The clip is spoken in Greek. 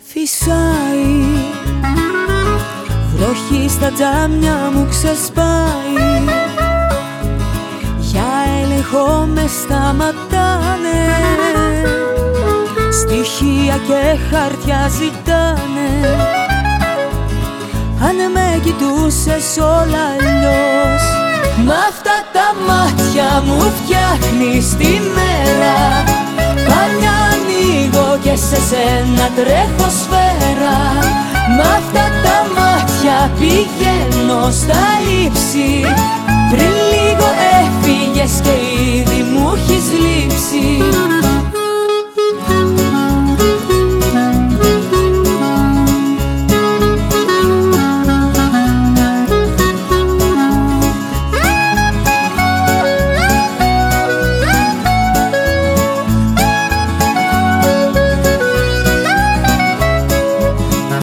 Φυσάει, βροχή στα τζάμια μου ξεσπάει. Για έλεγχο με σταματάνε, στοιχεία και χαρτιά ζητάνε. Αν με κοιτούσες όλα αλλιώς, μ' αυτά τα μάτια μου φτιάχνεις τη μέρα. Πάλια ανοίγω και σε σένα τρέχω σφαίρα. Μ' αυτά τα μάτια πηγαίνω στα ύψη. Πριν λίγο έφυγες και ήδη μου έχεις λείψει.